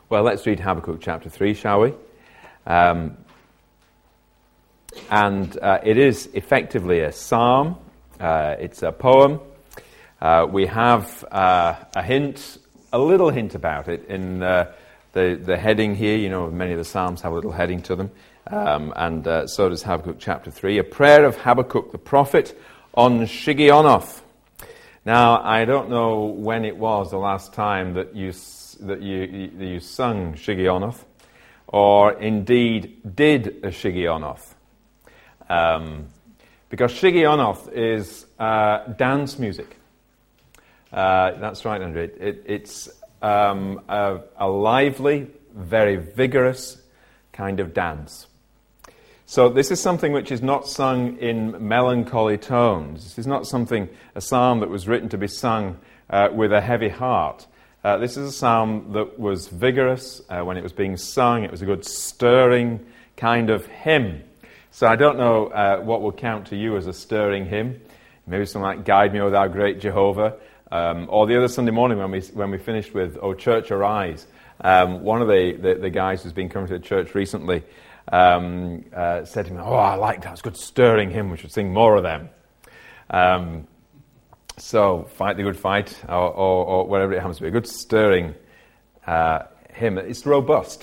Well, let's read Habakkuk chapter 3, shall we? It is effectively a psalm. It's a poem. We have a little hint about it in the heading here. You know, many of the psalms have a little heading to them. So does Habakkuk chapter 3. A prayer of Habakkuk the prophet on Shigionoth. Now, I don't know when it was the last time that you sung Shigionoth, or indeed did a Shigionoth. Because Shigionoth is dance music. That's right, Andrew. It's a lively, very vigorous kind of dance. So this is something which is not sung in melancholy tones. This is not a psalm that was written to be sung with a heavy heart. This is a psalm that was vigorous. When it was being sung, it was a good stirring kind of hymn. So I don't know what will count to you as a stirring hymn. Maybe something like Guide Me, O Thou Great Jehovah. Or the other Sunday morning when we finished with O Church Arise. One of the guys who's been coming to the church recently said to me, I like that. It's a good stirring hymn. We should sing more of them. So fight the good fight, or whatever it happens to be. A good stirring hymn. It's robust.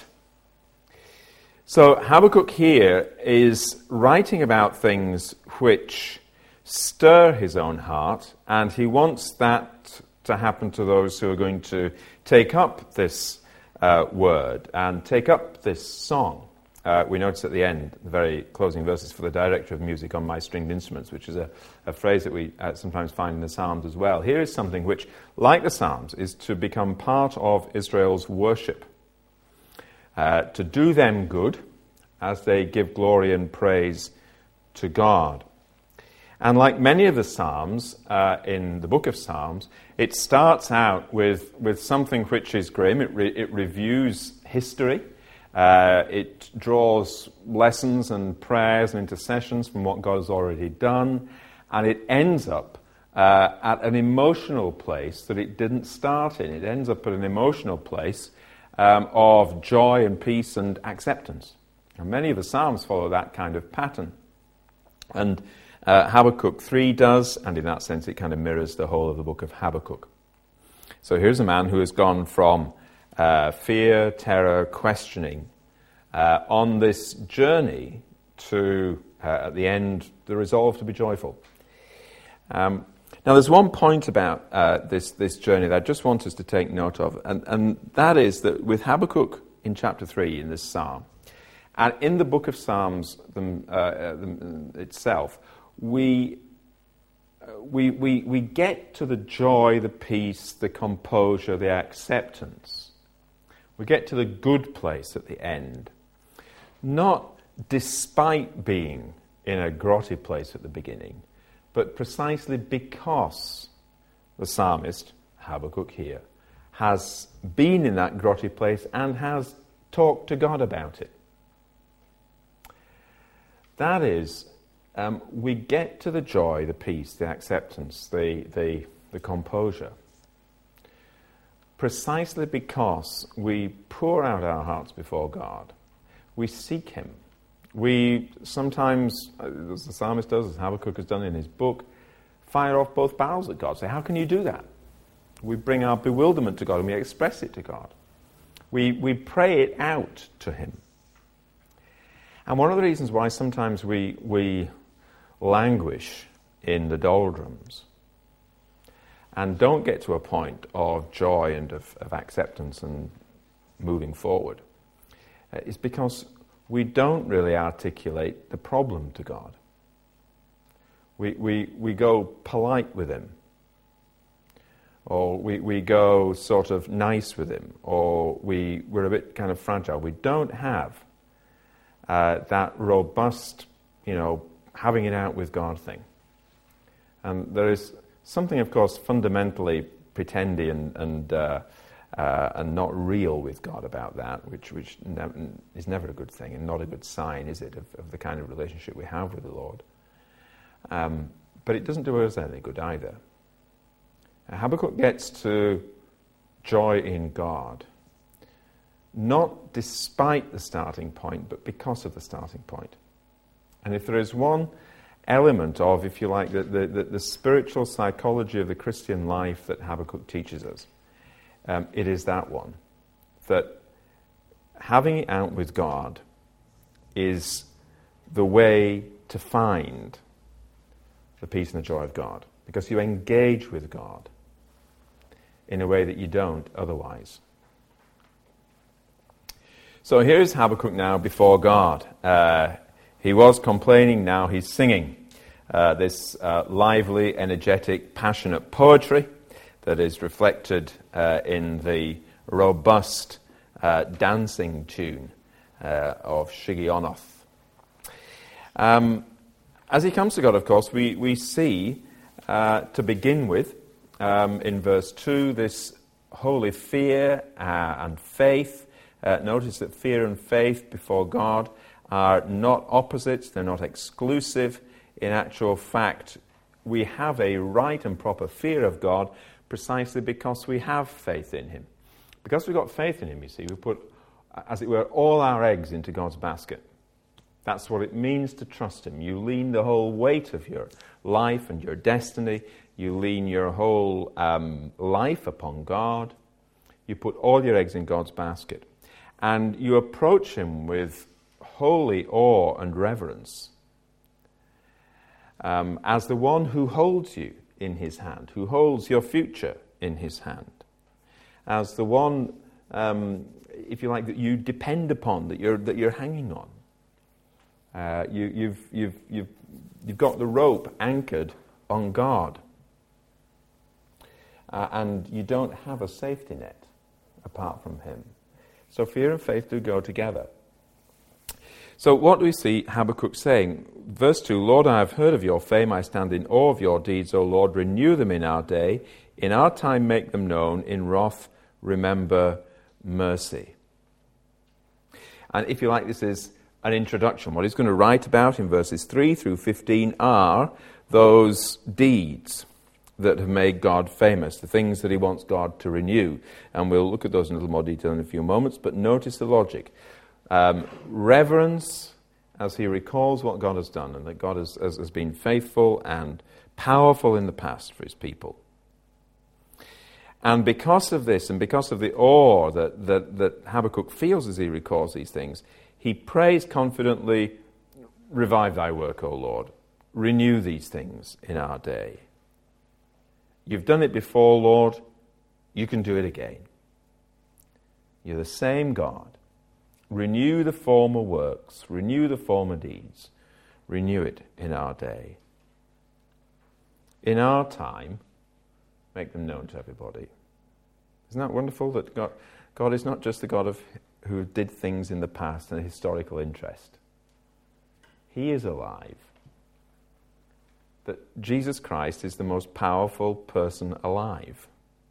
So Habakkuk here is writing about things which stir his own heart, and he wants that to happen to those who are going to take up this word and take up this song. We notice at the end, the very closing verses, for the director of music on my stringed instruments, which is a phrase that we sometimes find in the Psalms as well. Here is something which, like the Psalms, is to become part of Israel's worship, to do them good as they give glory and praise to God. And like many of the Psalms in the book of Psalms, it starts out with something which is grim. It reviews history. It draws lessons and prayers and intercessions from what God has already done, and it ends up at an emotional place that it didn't start in. It ends up at an emotional place of joy and peace and acceptance. And many of the Psalms follow that kind of pattern. And Habakkuk 3 does, and in that sense it kind of mirrors the whole of the book of Habakkuk. So here's a man who has gone from fear, terror, questioning, on this journey to, at the end, the resolve to be joyful. Now, there's one point about this journey that I just want us to take note of, and that is that with Habakkuk in chapter 3 in this psalm, and in the book of Psalms itself, we get to the joy, the peace, the composure, the acceptance. We get to the good place at the end, not despite being in a grotty place at the beginning, but precisely because the psalmist, Habakkuk here, has been in that grotty place and has talked to God about it. That is, we get to the joy, the peace, the acceptance, the composure, precisely because we pour out our hearts before God. We seek Him. We sometimes, as the psalmist does, as Habakkuk has done in his book, fire off both barrels at God. Say, how can you do that? We bring our bewilderment to God and we express it to God. We pray it out to Him. And one of the reasons why sometimes we languish in the doldrums and don't get to a point of joy and of acceptance and moving forward is because we don't really articulate the problem to God. We go polite with Him, or we go sort of nice with Him, or we're a bit kind of fragile. We don't have that robust, having it out with God thing. And there is something, of course, fundamentally pretendy and not real with God about that, which is never a good thing and not a good sign, is it, of the kind of relationship we have with the Lord. But it doesn't do us any good either. Habakkuk gets to joy in God not despite the starting point, but because of the starting point. And if there is one element of, if you like, the spiritual psychology of the Christian life that Habakkuk teaches us, it is that one. That having it out with God is the way to find the peace and the joy of God. Because you engage with God in a way that you don't otherwise. So here's Habakkuk now before God. He was complaining, now he's singing. This lively, energetic, passionate poetry that is reflected in the robust dancing tune of Shigionoth. As he comes to God, of course, we see, to begin with, in verse 2, this holy fear and faith. Notice that fear and faith before God are not opposites, they're not exclusive. In actual fact, we have a right and proper fear of God precisely because we have faith in Him. Because we've got faith in Him, you see, we put, as it were, all our eggs into God's basket. That's what it means to trust Him. You lean the whole weight of your life and your destiny. You lean your whole life upon God. You put all your eggs in God's basket. And you approach Him with holy awe and reverence as the one who holds you in His hand, who holds your future in His hand, as the one, if you like, that you depend upon, that you're hanging on. You've got the rope anchored on God, and you don't have a safety net apart from Him. So fear and faith do go together. So what do we see Habakkuk saying? Verse 2, Lord, I have heard of your fame. I stand in awe of your deeds, O Lord. Renew them in our day. In our time make them known. In wrath remember mercy. And if you like, this is an introduction. What he's going to write about in verses 3 through 15 are those deeds that have made God famous, the things that he wants God to renew. And we'll look at those in a little more detail in a few moments, but notice the logic. Reverence as he recalls what God has done, and that God has been faithful and powerful in the past for his people. And because of this, and because of the awe that Habakkuk feels as he recalls these things, he prays confidently, revive thy work, O Lord. Renew these things in our day. You've done it before, Lord. You can do it again. You're the same God. Renew the former works. Renew the former deeds. Renew it in our day. In our time, make them known to everybody. Isn't that wonderful that God is not just the God who did things in the past in a historical interest. He is alive. That Jesus Christ is the most powerful person alive.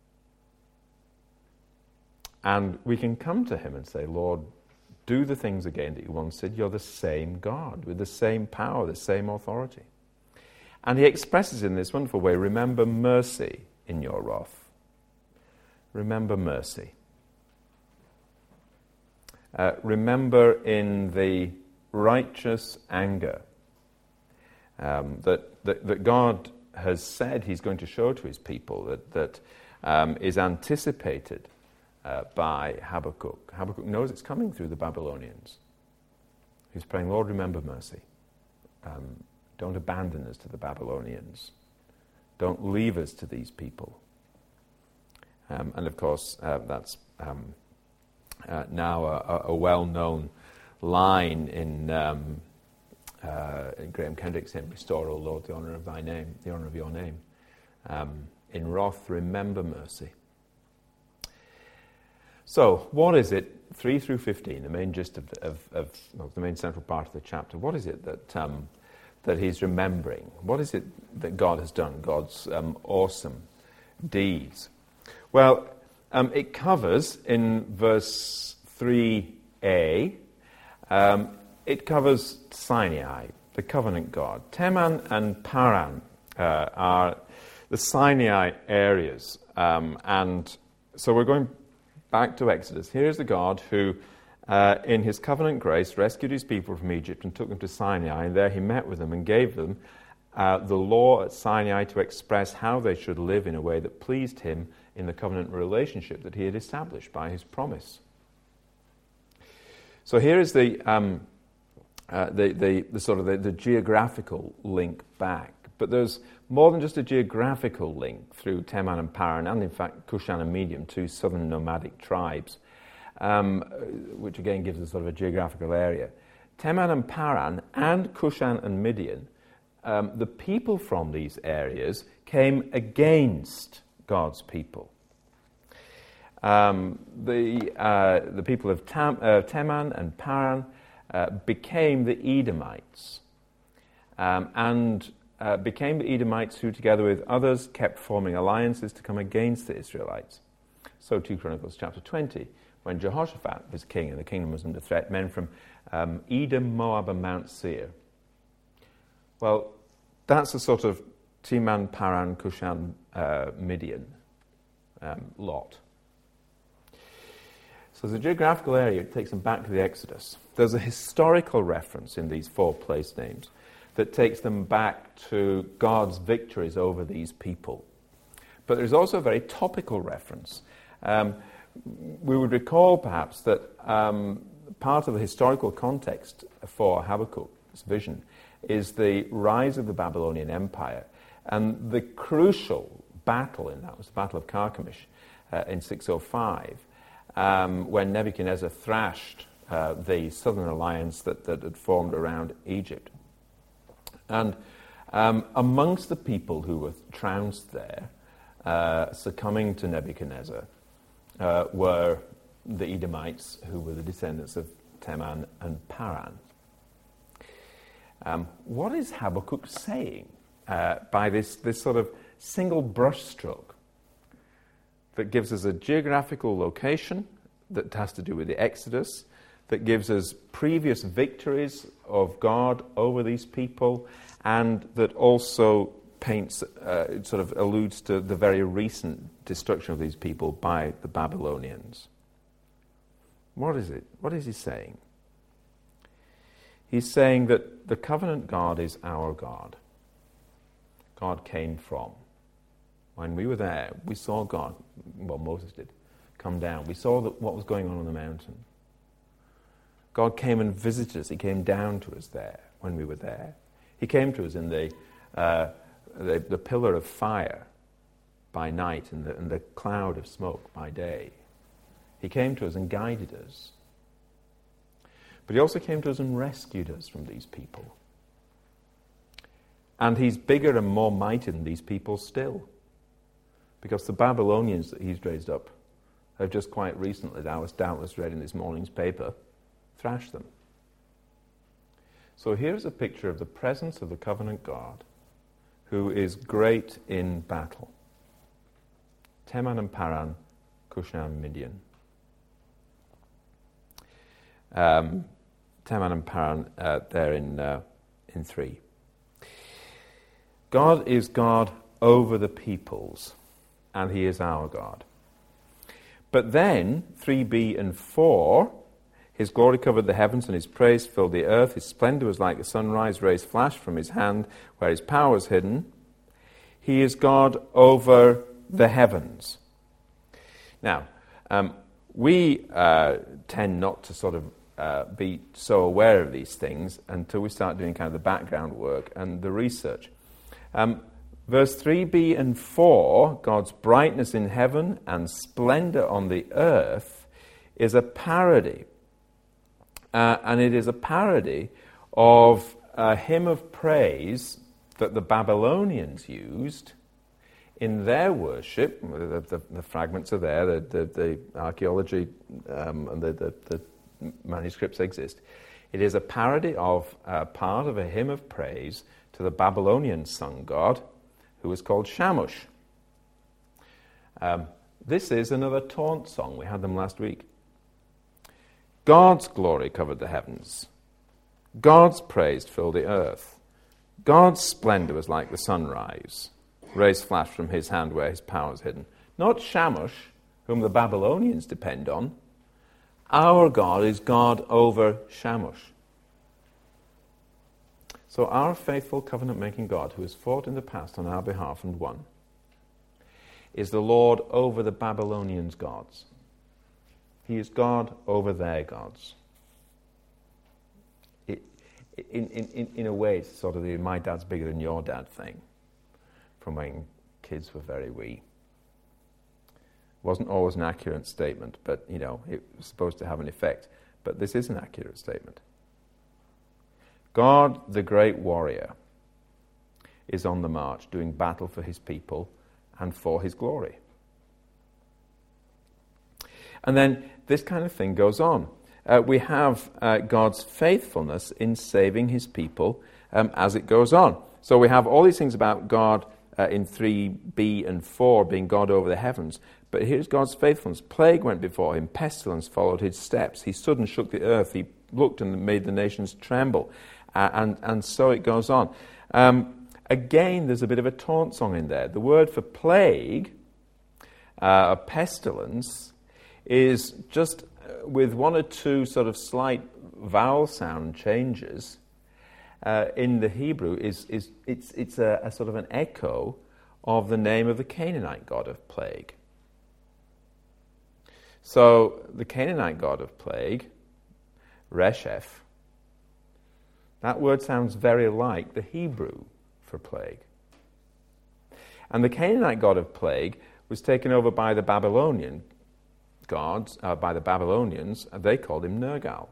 And we can come to him and say, Lord, do the things again that you once did. You're the same God with the same power, the same authority. And he expresses in this wonderful way, remember mercy in your wrath. Remember mercy. Remember in the righteous anger that God has said he's going to show to his people, that is anticipated by Habakkuk. Habakkuk knows it's coming through the Babylonians. He's praying, Lord, remember mercy. Don't abandon us to the Babylonians. Don't leave us to these people. And of course, that's now a well-known line in Graham Kendrick's hymn, Restore, O Lord, the honour of thy name, the honour of your name. In wrath, remember mercy. So, what is it, 3 through 15, the main gist of the main central part of the chapter, what is it that he's remembering? What is it that God has done, God's awesome deeds? Well, it covers, in verse 3a, it covers Sinai, the covenant God. Teman and Paran are the Sinai areas. And so we're going back to Exodus. Here is the God who, in his covenant grace, rescued his people from Egypt and took them to Sinai, and there he met with them and gave them the law at Sinai to express how they should live in a way that pleased him in the covenant relationship that he had established by his promise. So here is the geographical link back. But there's more than just a geographical link through Teman and Paran, and in fact Cushan and Midian, two southern nomadic tribes, which again gives us sort of a geographical area. Teman and Paran and Cushan and Midian, the people from these areas came against God's people. The people of Teman and Paran became the Edomites, and became the Edomites who, together with others, kept forming alliances to come against the Israelites. So 2 Chronicles chapter 20, when Jehoshaphat was king and the kingdom was under threat, men from Edom, Moab and Mount Seir. Well, that's a sort of Teman, Paran, Cushan, Midian lot. So the geographical area takes them back to the Exodus. There's a historical reference in these 4 place names that takes them back to God's victories over these people. But there's also a very topical reference. We would recall, perhaps, that part of the historical context for Habakkuk's vision is the rise of the Babylonian Empire. And the crucial battle in that was the Battle of Carchemish in 605, when Nebuchadnezzar thrashed the southern alliance that had formed around Egypt. And amongst the people who were trounced there, succumbing to Nebuchadnezzar, were the Edomites, who were the descendants of Teman and Paran. What is Habakkuk saying by this sort of single brushstroke that gives us a geographical location that has to do with the Exodus, that gives us previous victories of God over these people, and that also paints, sort of alludes to the very recent destruction of these people by the Babylonians? What is it? What is he saying? He's saying that the covenant God is our God. God came from. When we were there, we saw God, well, Moses did, come down. We saw what was going on the mountain. God came and visited us. He came down to us there when we were there. He came to us in the pillar of fire by night and the cloud of smoke by day. He came to us and guided us. But he also came to us and rescued us from these people. And he's bigger and more mighty than these people still. Because the Babylonians that he's raised up have just quite recently, that was doubtless read in this morning's paper, thrashed them. So here's a picture of the presence of the covenant God, who is great in battle. Teman and Paran, Cushan and Midian. Teman and Paran there in 3. God is God over the peoples, and he is our God. But then, 3b and 4, his glory covered the heavens and his praise filled the earth. His splendor was like the sunrise, rays flashed from his hand where his power was hidden. He is God over the heavens. Now, we tend not to sort of be so aware of these things until we start doing kind of the background work and the research. Verse 3b and 4, God's brightness in heaven and splendor on the earth, is a parody. And it is a parody of a hymn of praise that the Babylonians used in their worship. The fragments are there, the archaeology and the manuscripts exist. It is a parody of part of a hymn of praise to the Babylonian sun god, who was called Shamush. This is another taunt song. We had them last week. God's glory covered the heavens. God's praise filled the earth. God's splendor was like the sunrise. Rays flashed from his hand where his power was hidden. Not Shamush, whom the Babylonians depend on. Our God is God over Shamush. So our faithful covenant-making God, who has fought in the past on our behalf and won, is the Lord over the Babylonians' gods. He is God over their gods. In a way, it's sort of the my dad's bigger than your dad thing from when kids were very wee. Wasn't always an accurate statement, but, it was supposed to have an effect. But this is an accurate statement. God, the great warrior, is on the march, doing battle for his people and for his glory. And then this kind of thing goes on. We have God's faithfulness in saving his people as it goes on. So we have all these things about God in 3b and 4 being God over the heavens. But here's God's faithfulness. Plague went before him. Pestilence followed his steps. He stood and shook the earth. He looked and made the nations tremble. And so it goes on. Again, there's a bit of a taunt song in there. The word for plague, pestilence, is just with one or two sort of slight vowel sound changes in the Hebrew. It's a sort of an echo of the name of the Canaanite god of plague. So the Canaanite god of plague, Resheph, that word sounds very like the Hebrew for plague. And the Canaanite god of plague was taken over by the Babylonian gods, by the Babylonians, and they called him Nergal.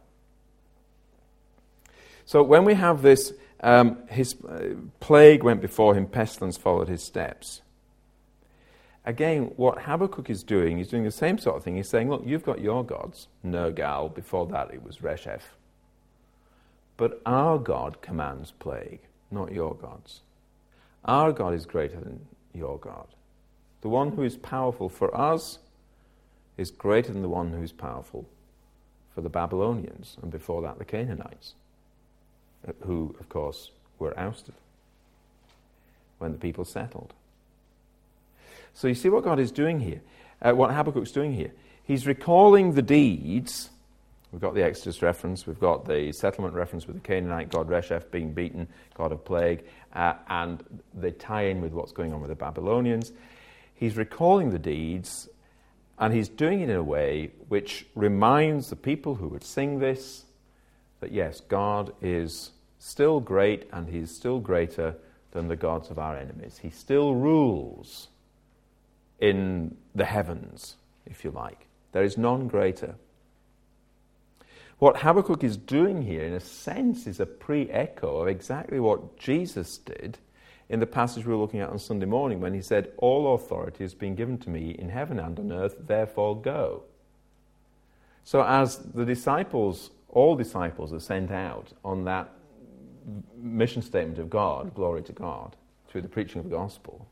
So when we have this, his plague went before him, pestilence followed his steps. Again, what Habakkuk is doing, he's doing the same sort of thing. He's saying, look, you've got your gods, Nergal, before that it was Resheph. But our God commands plague, not your gods. Our God is greater than your God. The one who is powerful for us is greater than the one who is powerful for the Babylonians, and before that the Canaanites, who, of course, were ousted when the people settled. So you see what God is doing here, what Habakkuk's doing here. He's recalling the deeds. We've got the Exodus reference, we've got the settlement reference with the Canaanite god Resheph being beaten, god of plague, and they tie in with what's going on with the Babylonians. He's recalling the deeds, and he's doing it in a way which reminds the people who would sing this that yes, God is still great, and he's still greater than the gods of our enemies. He still rules in the heavens, if you like. There is none greater. What Habakkuk is doing here, in a sense, is a pre-echo of exactly what Jesus did in the passage we were looking at on Sunday morning when he said, all authority has been given to me in heaven and on earth, therefore go. So as the disciples, all disciples are sent out on that mission statement of God, glory to God, through the preaching of the gospel,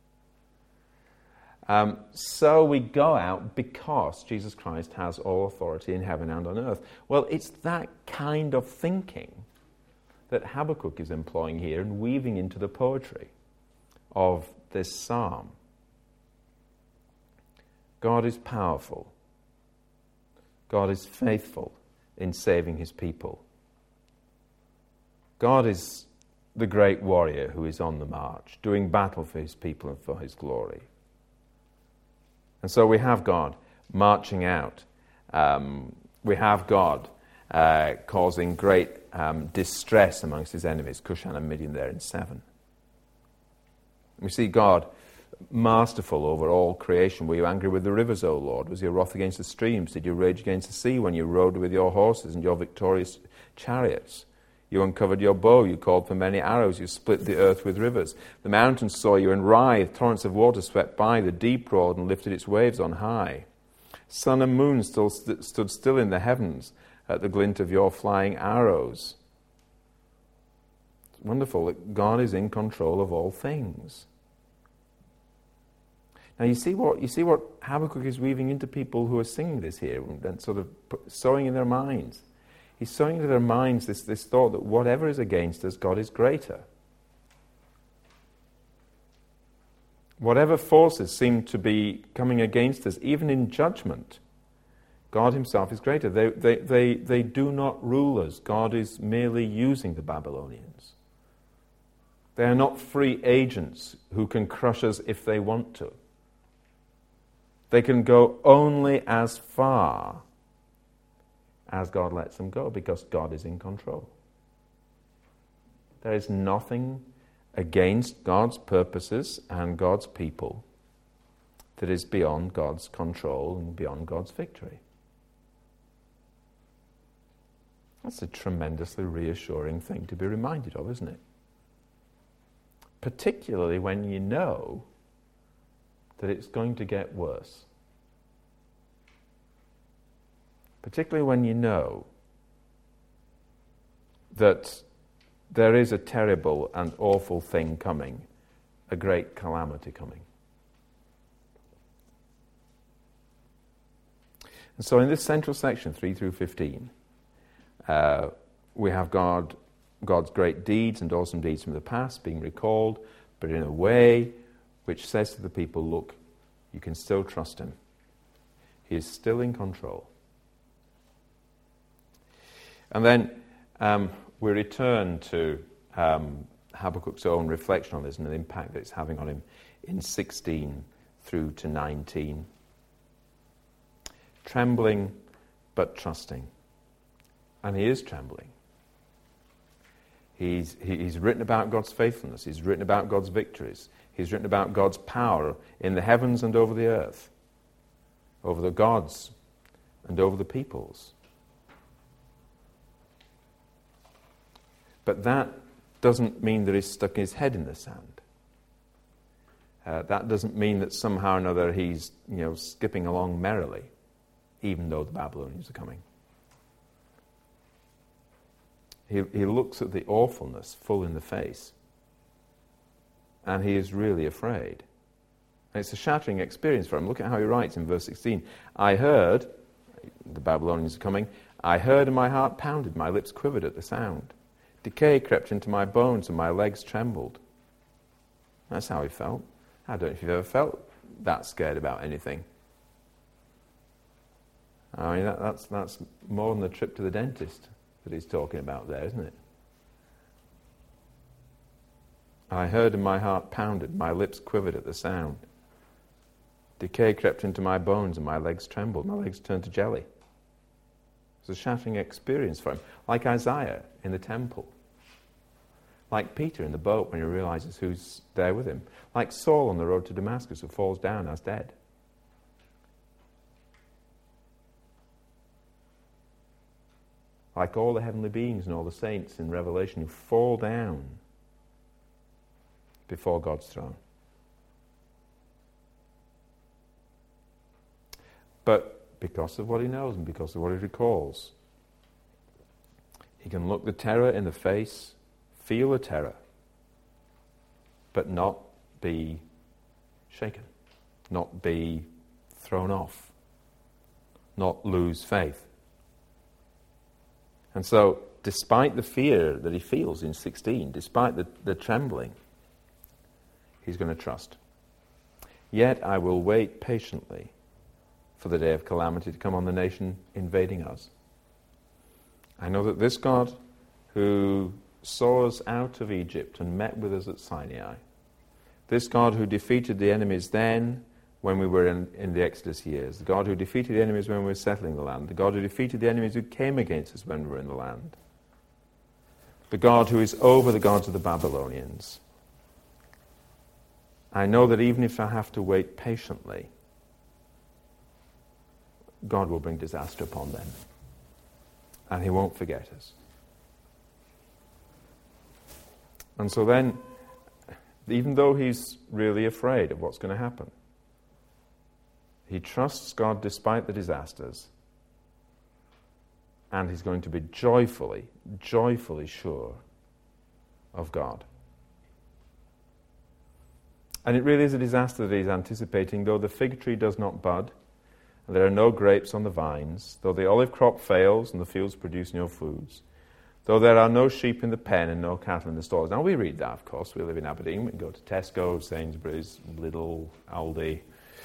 so we go out because Jesus Christ has all authority in heaven and on earth. Well, it's that kind of thinking that Habakkuk is employing here and weaving into the poetry of this psalm. God is powerful. God is faithful in saving his people. God is the great warrior who is on the march, doing battle for his people and for his glory. And so we have God marching out. We have God causing great distress amongst his enemies, Cushan and Midian there in 7. We see God masterful over all creation. Were you angry with the rivers, O Lord? Was your wrath against the streams? Did you rage against the sea when you rode with your horses and your victorious chariots? You uncovered your bow, you called for many arrows, you split the earth with rivers. The mountains saw you and writhed, torrents of water swept by, the deep roared and lifted its waves on high. Sun and moon stood still in the heavens at the glint of your flying arrows. It's wonderful that God is in control of all things. Now you see what Habakkuk is weaving into people who are singing this here and sort of sowing in their minds. He's sowing into their minds this thought that whatever is against us, God is greater. whatever forces seem to be coming against us, even in judgment, God himself is greater. They do not rule us. God is merely using the Babylonians. They are not free agents who can crush us if they want to. They can go only as far as God lets them go, because God is in control. There is nothing against God's purposes and God's people that is beyond God's control and beyond God's victory. That's a tremendously reassuring thing to be reminded of, isn't it? Particularly when you know that it's going to get worse. Particularly when you know that there is a terrible and awful thing coming, a great calamity coming. And so in this central section, 3 through 15, we have God's great deeds and awesome deeds from the past being recalled, but in a way which says to the people, look, you can still trust him. He is still in control. And then we return to Habakkuk's own reflection on this and the impact that it's having on him in 16 through to 19. Trembling but trusting. And he is trembling. He's written about God's faithfulness. He's written about God's victories. He's written about God's power in the heavens and over the earth, over the gods and over the peoples. But that doesn't mean that he's stuck his head in the sand. That doesn't mean that somehow or another he's skipping along merrily, even though the Babylonians are coming. He looks at the awfulness full in the face, and he is really afraid. And it's a shattering experience for him. Look at how he writes in verse 16. I heard, the Babylonians are coming, I heard and my heart pounded, my lips quivered at the sound. Decay crept into my bones and my legs trembled. That's how he felt. I don't know if you've ever felt that scared about anything. I mean, that's more than the trip to the dentist that he's talking about there, isn't it? I heard and my heart pounded, my lips quivered at the sound. Decay crept into my bones and my legs trembled. My legs turned to jelly. It was a shattering experience for him. Like Isaiah in the temple. Like Peter in the boat when he realizes who's there with him. Like Saul on the road to Damascus who falls down as dead. Like all the heavenly beings and all the saints in Revelation who fall down before God's throne. But because of what he knows and because of what he recalls, he can look the terror in the face, feel the terror, but not be shaken, not be thrown off, not lose faith. And so, despite the fear that he feels in 16, despite the trembling, he's going to trust. Yet I will wait patiently for the day of calamity to come on the nation invading us. I know that this God who saw us out of Egypt and met with us at Sinai, this God who defeated the enemies then when we were in the Exodus years, the God who defeated the enemies when we were settling the land, the God who defeated the enemies who came against us when we were in the land, the God who is over the gods of the Babylonians. I know that even if I have to wait patiently, God will bring disaster upon them. And he won't forget us. And so then, even though he's really afraid of what's going to happen, he trusts God despite the disasters. And he's going to be joyfully sure of God. And it really is a disaster that he's anticipating, though the fig tree does not bud, and there are no grapes on the vines, though the olive crop fails and the fields produce no foods, Though there are no sheep in the pen and no cattle in the stalls. Now we read that, of course. We live in Aberdeen. We can go to Tesco, Sainsbury's, Lidl, Aldi,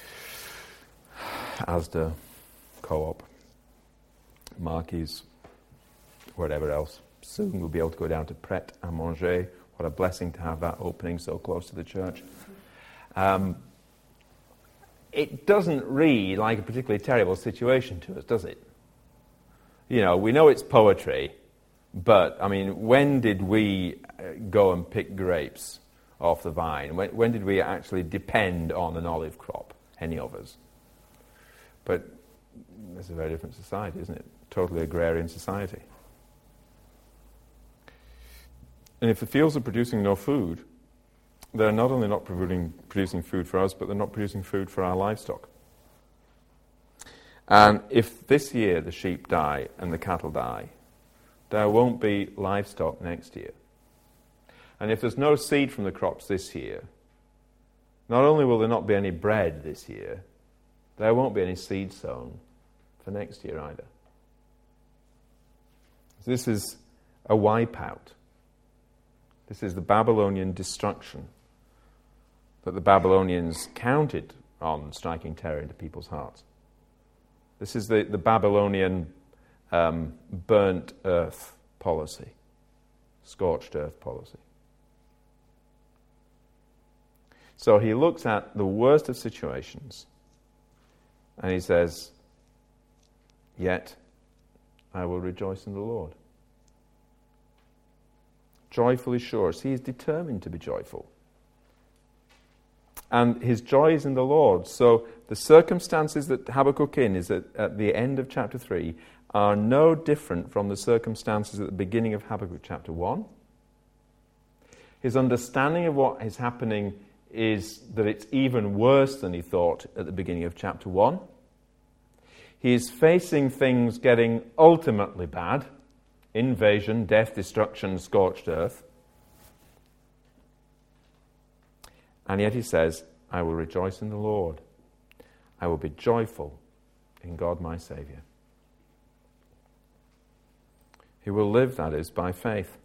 Asda, Co-op, Marquis, whatever else. Soon we'll be able to go down to Pret a Manger. What a blessing to have that opening so close to the church. It doesn't read like a particularly terrible situation to us, does it? You know, we know it's poetry, but, I mean, when did we go and pick grapes off the vine? When did we actually depend on an olive crop, any of us? But it's a very different society, isn't it? Totally agrarian society. And if the fields are producing no food, they're not only not producing food for us, but they're not producing food for our livestock. And if this year the sheep die and the cattle die, there won't be livestock next year. And if there's no seed from the crops this year, not only will there not be any bread this year, there won't be any seed sown for next year either. This is a wipeout. This is the Babylonian destruction that the Babylonians counted on striking terror into people's hearts. This is the Babylonian burnt earth policy, scorched earth policy. So he looks at the worst of situations and he says, "Yet I will rejoice in the Lord." Joyfully sure. See, he's determined to be joyful. And his joy is in the Lord. So the circumstances that Habakkuk is at the end of chapter 3 are no different from the circumstances at the beginning of Habakkuk chapter 1. His understanding of what is happening is that it's even worse than he thought at the beginning of chapter 1. He is facing things getting ultimately bad: invasion, death, destruction, scorched earth. And yet he says, "I will rejoice in the Lord. I will be joyful in God my Saviour." He will live, that is, by faith.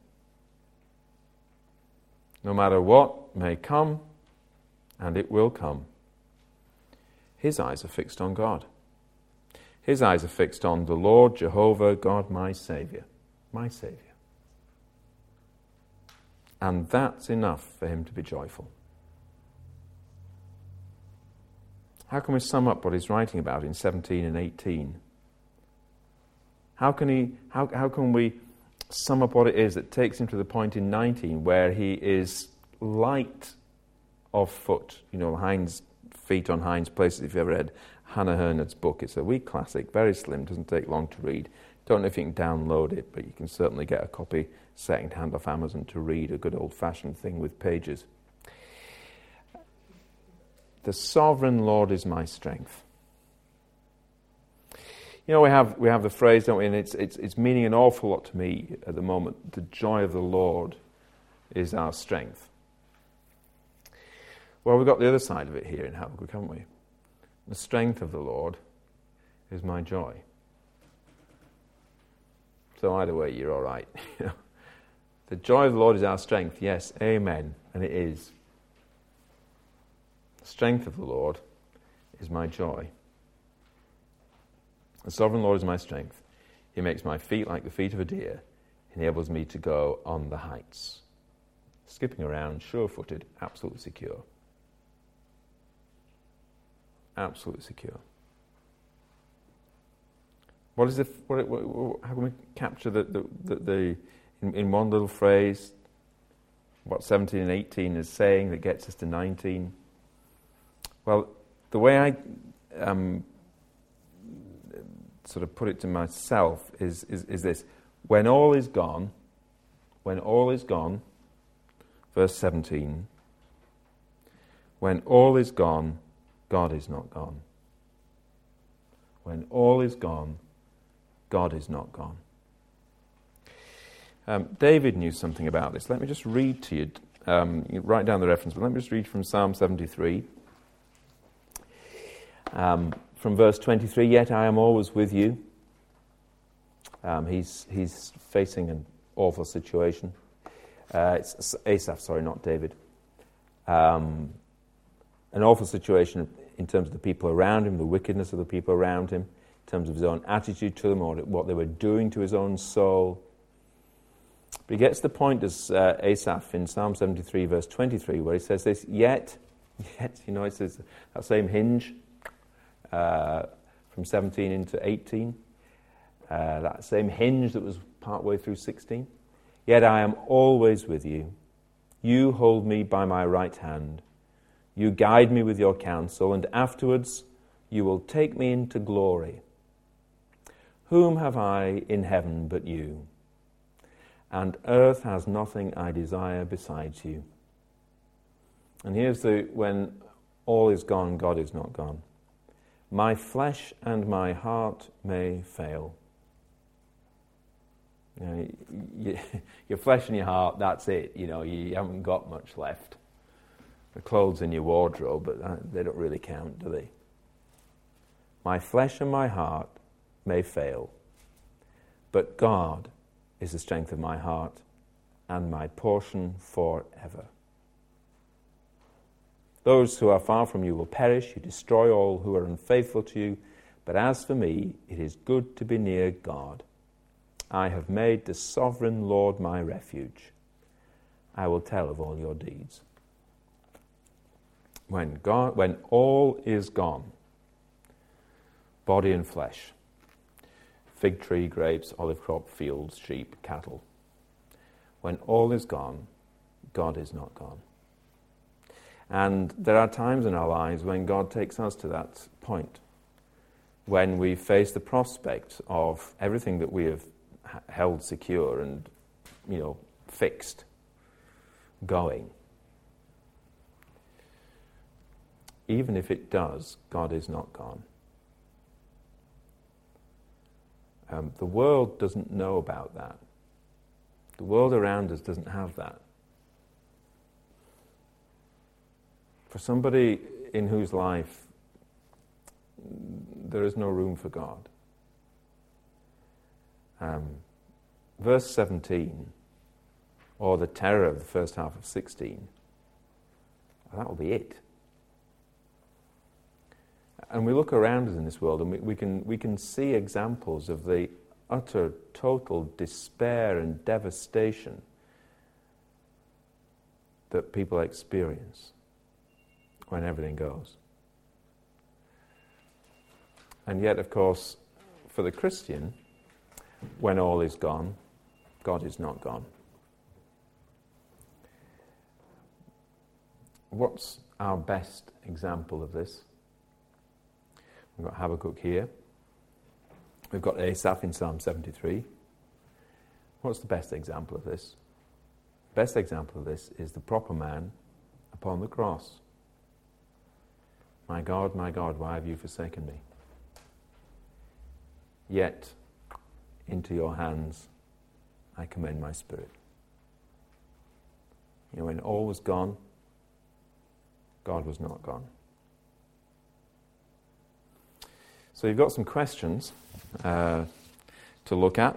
No matter what may come, and it will come, his eyes are fixed on God. His eyes are fixed on the Lord Jehovah, God my Saviour. My Saviour. And that's enough for him to be joyful. How can we sum up what he's writing about in 17 and 18? How can we sum up what it is that takes him to the point in 19 where he is light of foot? You know, Hind's feet on Hind's places. If you've ever read Hannah Hurnard's book, it's a wee classic, very slim, doesn't take long to read. Don't know if you can download it, but you can certainly get a copy second-hand off Amazon to read, a good old-fashioned thing with pages. The sovereign Lord is my strength. You know, we have the phrase, don't we, and it's meaning an awful lot to me at the moment. The joy of the Lord is our strength. Well, we've got the other side of it here in Habakkuk, haven't we? The strength of the Lord is my joy. So either way, you're all right. The joy of the Lord is our strength. Yes, amen, and it is. The strength of the Lord is my joy. The sovereign Lord is my strength. He makes my feet like the feet of a deer. He enables me to go on the heights. Skipping around, sure-footed, absolutely secure. Absolutely secure. What is how can we capture the in one little phrase what 17 and 18 is saying that gets us to 19? Well, the way I sort of put it to myself is this: when all is gone, verse 17, when all is gone, God is not gone. When all is gone, God is not gone. David knew something about this. Let me just read to you. You write down the reference, but let me just read from Psalm 73. From verse 23, "Yet I am always with you." He's facing awful situation. It's Asaph, not David. An awful situation in terms of the people around him, the wickedness of the people around him, in terms of his own attitude to them or what they were doing to his own soul. But he gets to the point as Asaph in Psalm 73, verse 23, where he says this, yet, it says that same hinge from 17 into 18, that same hinge that was partway through 16. Yet I am always with you. You hold me by my right hand. You guide me with your counsel, and afterwards you will take me into glory. Whom have I in heaven but you? And earth has nothing I desire besides you. And here's when all is gone, God is not gone. My flesh and my heart may fail. Your flesh and your heart, that's it. You haven't got much left. The clothes in your wardrobe, but they don't really count, do they? My flesh and my heart may fail, but God is the strength of my heart and my portion forever. Those who are far from you will perish. You destroy all who are unfaithful to you. But as for me, it is good to be near God. I have made the sovereign Lord my refuge. I will tell of all your deeds. When all is gone, body and flesh, fig tree, grapes, olive crop, fields, sheep, cattle. When all is gone, God is not gone. And there are times in our lives when God takes us to that point, when we face the prospect of everything that we have held secure and, fixed, going. Even if it does, God is not gone. The world doesn't know about that. The world around us doesn't have that. For somebody in whose life there is no room for God. Verse 17, or the terror of the first half of 16, that will be it. And we look around us in this world and we can see examples of the utter, total despair and devastation that people experience when everything goes. And yet, of course, for the Christian, when all is gone, God is not gone. What's our best example of this? We've got Habakkuk here. We've got Asaph in Psalm 73. What's the best example of this? The best example of this is the proper man upon the cross. My God, why have you forsaken me? Yet, into your hands I commend my spirit. When all was gone, God was not gone. So you've got some questions to look at,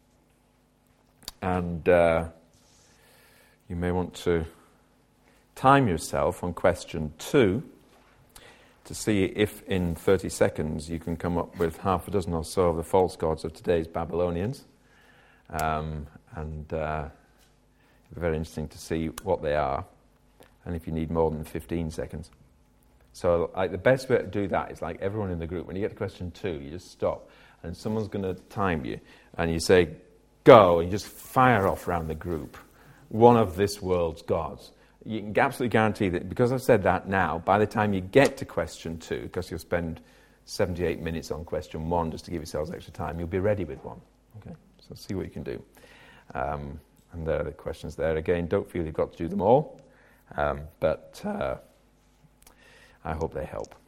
and you may want to time yourself on question 2 to see if in 30 seconds you can come up with half a dozen or so of the false gods of today's Babylonians. And it'll be very interesting to see what they are, and if you need more than 15 seconds. So the best way to do that is everyone in the group, when you get to question 2, you just stop, and someone's going to time you, and you say, go, and you just fire off around the group one of this world's gods. You can absolutely guarantee that, because I've said that now, by the time you get to question 2, because you'll spend 78 minutes on question 1 just to give yourselves extra time, you'll be ready with one. Okay, so see what you can do. And there are the questions there. Again, don't feel you've got to do them all, but I hope they help.